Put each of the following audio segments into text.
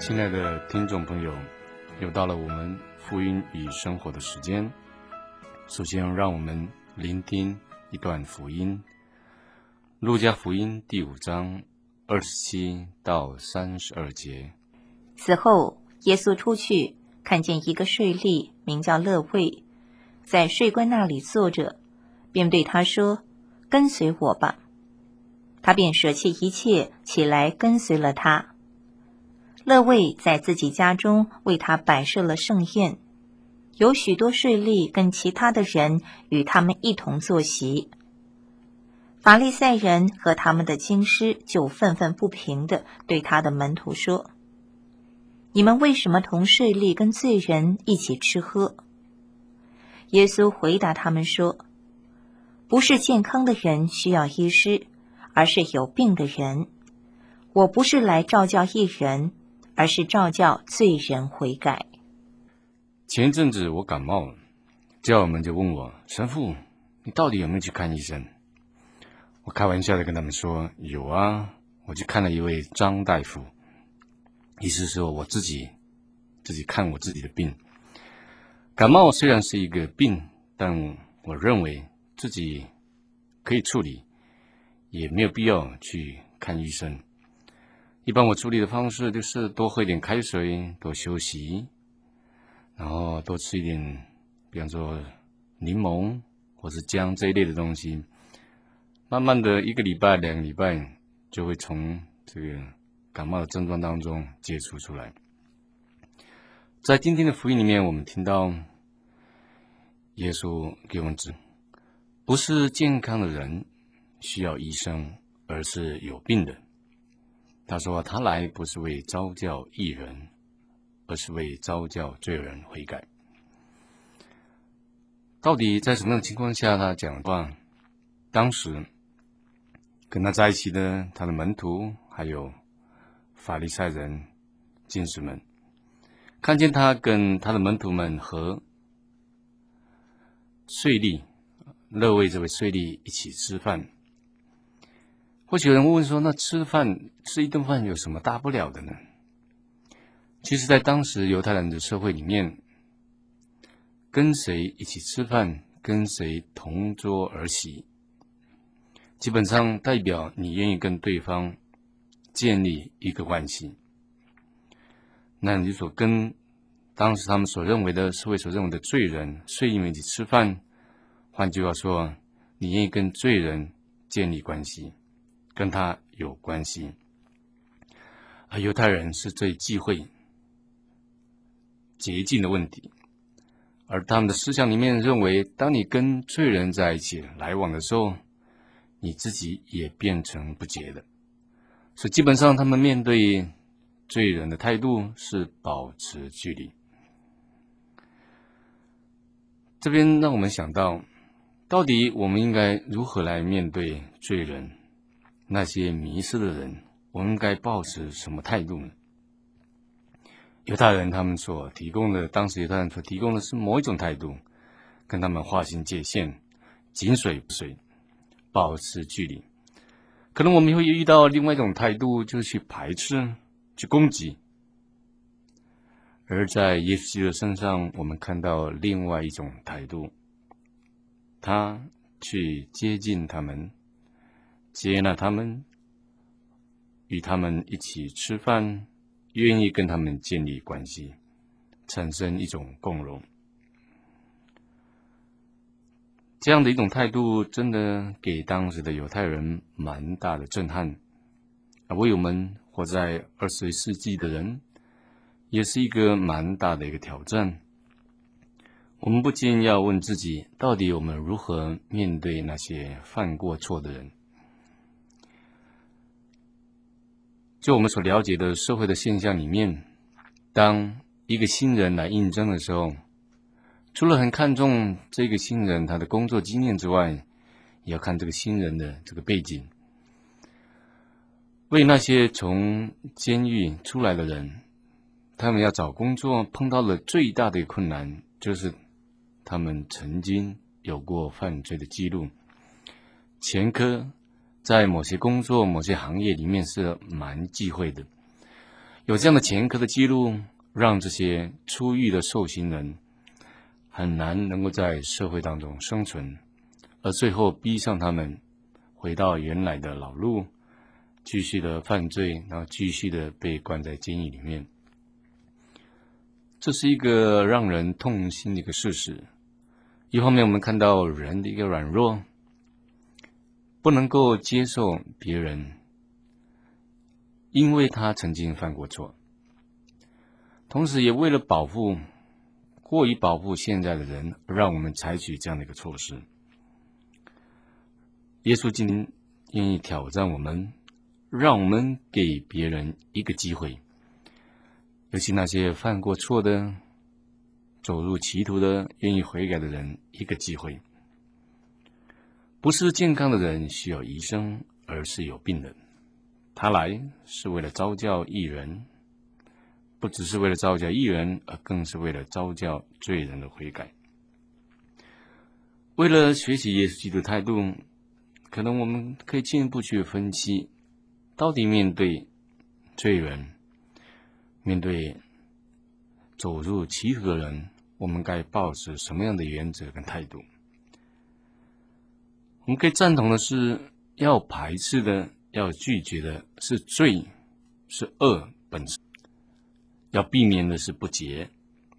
亲爱的听众朋友，又到了我们福音与生活的时间。首先让我们聆听一段福音，路加福音第5章27到32节。 此后耶稣出去，看见一个税吏名叫勒位，在税官那里坐着，便对他说：跟随我吧。他便舍弃一切，起来跟随了他。勒位在自己家中为他摆设了盛宴，有许多税吏跟其他的人与他们一同坐席。法利赛人和他们的经师就愤愤不平地对他的门徒说：你们为什么同税吏跟罪人一起吃喝？耶稣回答他们说：不是健康的人需要医师，而是有病的人。我不是来召叫义人，而是召叫罪人悔改。 前一阵子我感冒了，教友们就问我：神父，你到底有没有去看医生？我开玩笑的跟他们说：有啊，我去看了一位张大夫，意思是说我自己看我自己的病。感冒虽然是一个病，但我认为自己可以处理，也没有必要去看医生。一般我处理的方式就是多喝一点开水，多休息，然后多吃一点，比方说柠檬或是姜这一类的东西。慢慢的1个礼拜、2个礼拜就会从这个感冒的症状当中解除出来。在今天的福音里面，我们听到耶稣给我们指，不是健康的人需要医生，而是有病的。他说他来不是为召叫义人，而是为召叫罪人悔改。到底在什么样的情况下他讲的话？当时跟他在一起的他的门徒还有法利赛人、经师们，看见他跟他的门徒们和税吏勒位这位税吏一起吃饭。或许有人会问说，那吃一顿饭有什么大不了的呢？其实在当时犹太人的社会里面，跟谁一起吃饭，跟谁同桌而席，基本上代表你愿意跟对方建立一个关系。那你所跟当时他们所认为的社会所认为的罪人、税吏们一起吃饭，换句话说，你愿意跟罪人建立关系，跟他有关系。而犹太人是最忌讳洁净的问题，而他们的思想里面认为，当你跟罪人在一起来往的时候，你自己也变成不洁的。所以基本上他们面对罪人的态度是保持距离。这边让我们想到，到底我们应该如何来面对罪人，那些迷失的人，我们应该抱持什么态度呢？犹太人他们所提供的，当时犹太人所提供的是某一种态度，跟他们划清界限，井水不水，保持距离。可能我们会遇到另外一种态度，就是去排斥、去攻击。而在耶稣基督身上，我们看到另外一种态度，他去接近他们，接纳他们，与他们一起吃饭，愿意跟他们建立关系，产生一种共荣。这样的一种态度真的给当时的犹太人蛮大的震撼，为我们活在21世纪的人也是一个蛮大的一个挑战。我们不禁要问自己，到底我们如何面对那些犯过错的人？就我们所了解的社会的现象里面，当一个新人来应征的时候，除了很看重这个新人他的工作经验之外，也要看这个新人的这个背景。为那些从监狱出来的人，他们要找工作碰到了最大的困难，就是他们曾经有过犯罪的记录，前科在某些工作、某些行业里面是蛮忌讳的。 有这样的前科的记录，让这些出狱的受刑人很难能够在社会当中生存，而最后逼上他们回到原来的老路，继续的犯罪，然后继续的被关在监狱里面。这是一个让人痛心的一个事实。一方面我们看到人的一个软弱，不能够接受别人因为他曾经犯过错，同时也为了过于保护现在的人，让我们采取这样的一个措施。耶稣今天愿意挑战我们，让我们给别人一个机会，尤其那些犯过错的、走入歧途的、愿意悔改的人一个机会。不是健康的人需要医生，而是有病人。他来是为了召叫义人，不只是为了召叫义人，而更是为了召叫罪人的悔改。为了学习耶稣基督的态度，可能我们可以进一步去分析，到底面对罪人，面对走入歧途的人，我们该抱持什么样的原则跟态度？我们可以赞同的是，要排斥的、要拒绝的是罪，是恶本身；要避免的是不洁、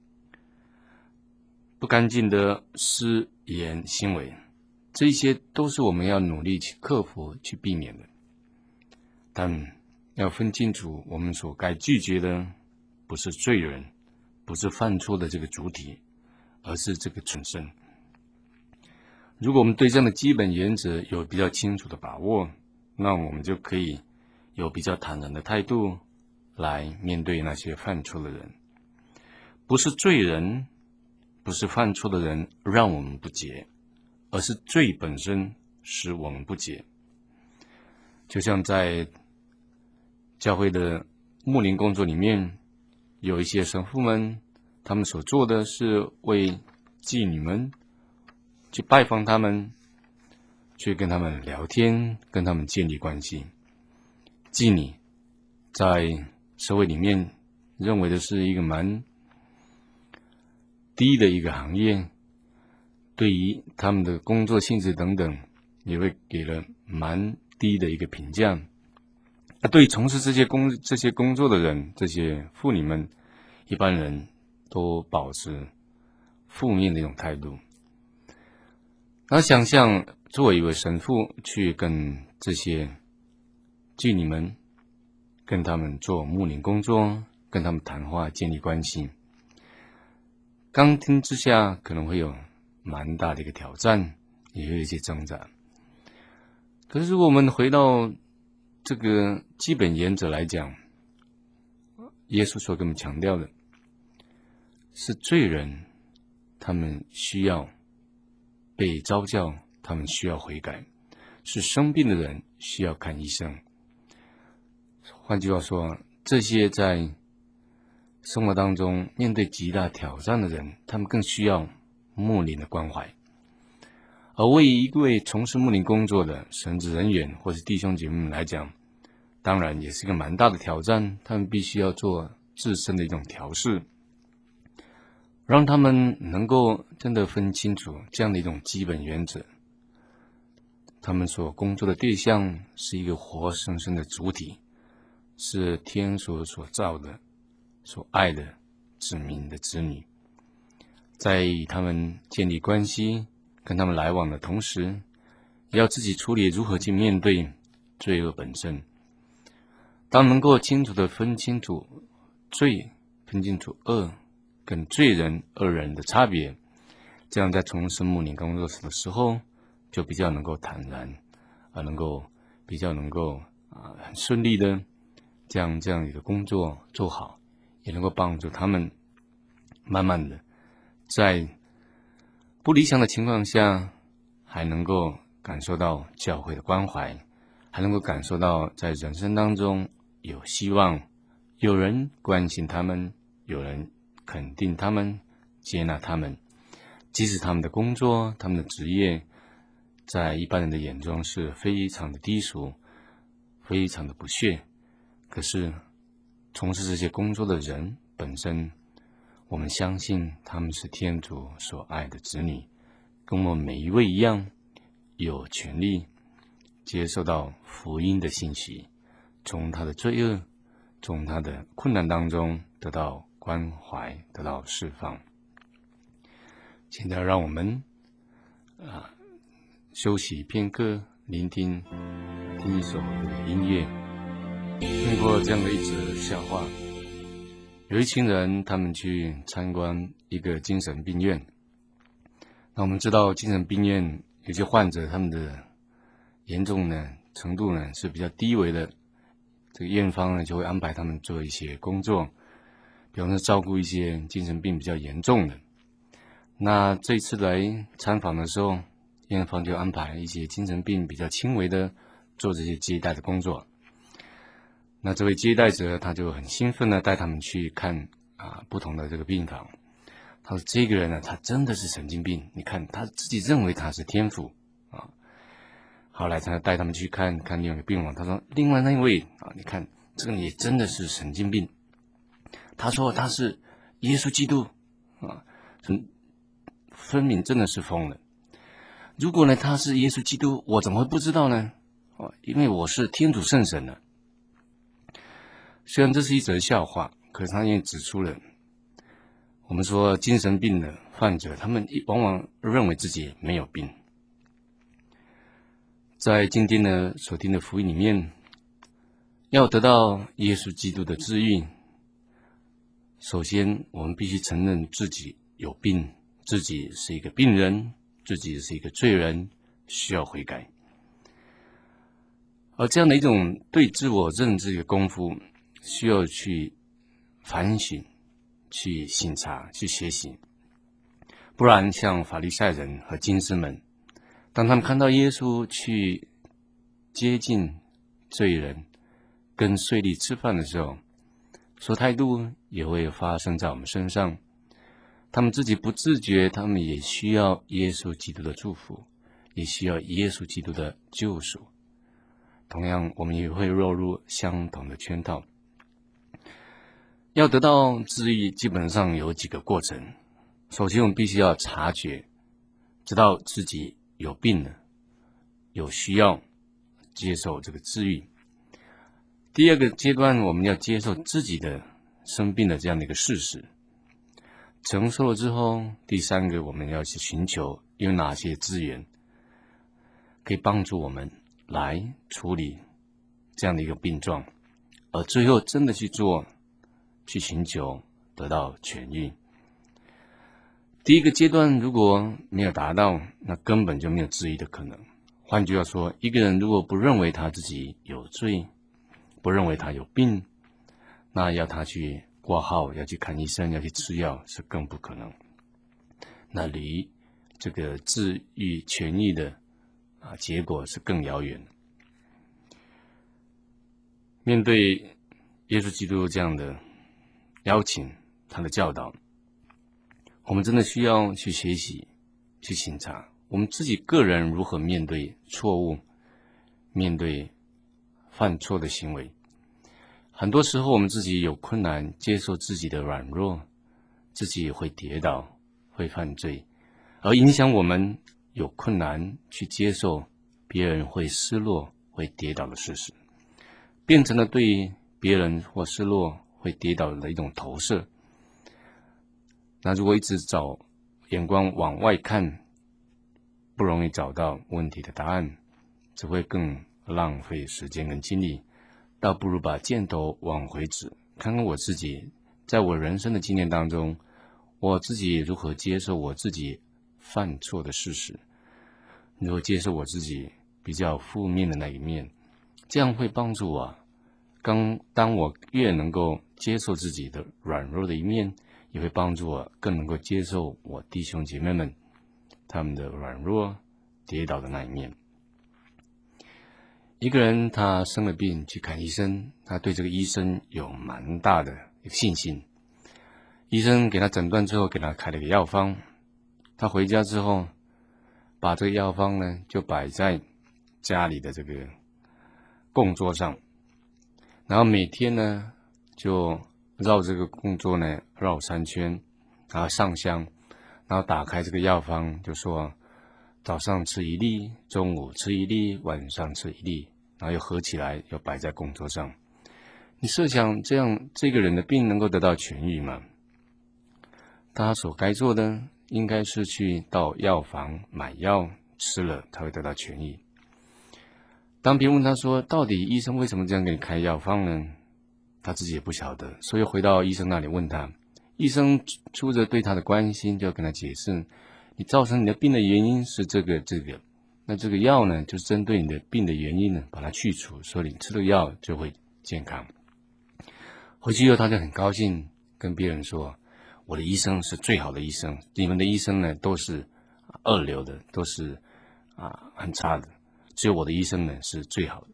不干净的私言行为。这些都是我们要努力去克服、去避免的。但要分清楚，我们所该拒绝的不是罪人，不是犯错的这个主体，而是这个本身。如果我们对这样的基本原则有比较清楚的把握，那我们就可以有比较坦然的态度来面对那些犯错的人。不是罪人，不是犯错的人让我们不洁，而是罪本身使我们不洁。就像在教会的牧灵工作里面，有一些神父们，他们所做的是为妓女们去拜访他们，去跟他们聊天，跟他们建立关系。妓女在社会里面认为的是一个蛮低的一个行业，对于他们的工作性质等等，也会给了蛮低的一个评价。对于从事这些工作的人，这些妇女们，一般人都保持负面的一种态度。然后想象作为一位神父去跟这些妓女们，跟他们做牧灵工作，跟他们谈话，建立关系。刚听之下可能会有蛮大的一个挑战，也有一些挣扎。可是如果我们回到这个基本原则来讲，耶稣所跟我们强调的是罪人，他们需要被召叫，他们需要悔改，是生病的人需要看医生。换句话说，这些在生活当中面对极大挑战的人，他们更需要牧灵的关怀。而为一位从事牧灵工作的神职人员或是弟兄姐妹们来讲，当然也是一个蛮大的挑战，他们必须要做自身的一种调试，让他们能够真的分清楚这样的一种基本原则。他们所工作的对象是一个活生生的主体，是天所造的、所爱的子民的子女。在与他们建立关系、跟他们来往的同时，也要自己处理如何去面对罪恶本身。当能够清楚地分清楚罪、分清楚恶跟罪人、恶人的差别，这样在从事牧灵工作的时候，就比较能够坦然，比较能够很顺利的将这样一个工作做好，也能够帮助他们慢慢的在不理想的情况下，还能够感受到教会的关怀，还能够感受到在人生当中有希望，有人关心他们，有人肯定他们，接纳他们，即使他们的工作、他们的职业在一般人的眼中是非常的低俗，非常的不屑，可是从事这些工作的人本身，我们相信他们是天主所爱的子女，跟我们每一位一样，有权利接受到福音的信息，从他的罪恶，从他的困难当中得到关怀，得到释放。现在让我们休息片刻，听一首音乐。听过这样的一则笑话，有一群人他们去参观一个精神病院。那我们知道精神病院有些患者他们的严重呢程度呢是比较低微的，这个院方呢就会安排他们做一些工作，比方说照顾一些精神病比较严重的。那这一次来参访的时候，院方就安排一些精神病比较轻微的做这些接待的工作。那这位接待者他就很兴奋的带他们去看不同的这个病房。他说这个人呢，他真的是神经病，你看他自己认为他是天父啊。后来他带他们去看另外一个病房，他说另外那一位你看这个人也真的是神经病，他说他是耶稣基督分明真的是疯了。如果呢他是耶稣基督，我怎么会不知道呢？因为我是天主圣神呢。虽然这是一则笑话，可是他也指出了，我们说精神病的患者，他们往往认为自己没有病。在今天的所听的福音里面，要得到耶稣基督的治愈，首先我们必须承认自己有病，自己是一个病人，自己是一个罪人，需要悔改。而这样的一种对自我认知的功夫，需要去反省，去省察，去学习。不然像法利赛人和经师们，当他们看到耶稣去接近罪人跟税吏吃饭的时候，说态度也会发生在我们身上。他们自己不自觉，他们也需要耶稣基督的祝福，也需要耶稣基督的救赎。同样我们也会落入相同的圈套。要得到治愈，基本上有几个过程。首先我们必须要察觉，知道自己有病了，有需要接受这个治愈。第二个阶段，我们要接受自己的生病的这样的一个事实，承受了之后，第三个我们要去寻求有哪些资源可以帮助我们来处理这样的一个病状，而最后真的去寻求得到痊愈。第一个阶段如果没有达到，那根本就没有治愈的可能。换句话说，一个人如果不认为他自己有罪，不认为他有病，那要他去挂号，要去看医生，要去吃药是更不可能。那离这个治愈痊愈的结果是更遥远的。面对耶稣基督这样的邀请，他的教导，我们真的需要去学习，去省察我们自己个人如何面对错误，面对犯错的行为。很多时候我们自己有困难接受自己的软弱，自己会跌倒，会犯罪，而影响我们有困难去接受别人会失落，会跌倒的事实，变成了对别人或失落会跌倒的一种投射。那如果一直找眼光往外看，不容易找到问题的答案，只会更浪费时间跟精力，倒不如把箭头往回指，看看我自己在我人生的经验当中，我自己如何接受我自己犯错的事实，如何接受我自己比较负面的那一面，这样会帮助我。当我越能够接受自己的软弱的一面，也会帮助我更能够接受我弟兄姐妹们他们的软弱跌倒的那一面。一个人他生了病去看医生，他对这个医生有蛮大的信心。医生给他诊断之后，给他开了一个药方，他回家之后把这个药方呢就摆在家里的这个供桌上，然后每天呢就绕这个供桌呢绕3圈，然后上香，然后打开这个药方，就说早上吃1粒，中午吃1粒，晚上吃1粒，然后又合起来，又摆在供桌上。你设想这样，这个人的病能够得到痊愈吗？他所该做的应该是去到药房买药吃了，他会得到痊愈。当别人问他说，到底医生为什么这样给你开药方呢？他自己也不晓得，所以回到医生那里问他，医生出着对他的关心，就要跟他解释，你造成你的病的原因是这个，那这个药呢，就是针对你的病的原因呢，把它去除，所以你吃了药就会健康。回去以后他就很高兴，跟别人说，我的医生是最好的医生，你们的医生呢都是二流的，都是很差的，只有我的医生呢是最好的。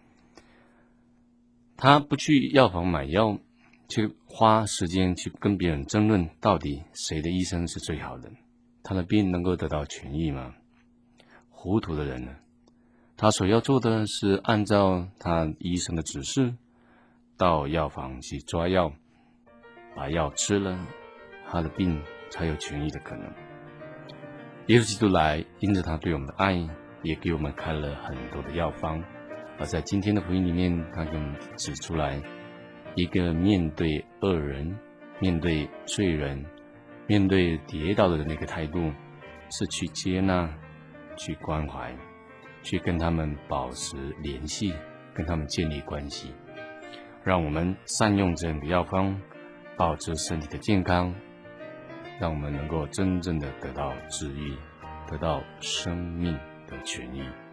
他不去药房买药，去花时间去跟别人争论到底谁的医生是最好的，他的病能够得到痊愈吗？糊涂的人呢，他所要做的是按照他医生的指示到药房去抓药，把药吃了，他的病才有痊愈的可能。耶稣基督来，因着他对我们的爱，也给我们开了很多的药方。而在今天的福音里面，他给我们指出来一个面对恶人、面对罪人、面对跌倒的那个态度，是去接纳、去关怀、去跟他们保持联系，跟他们建立关系。让我们善用这样的药方，保持身体的健康，让我们能够真正的得到治愈，得到生命的痊愈。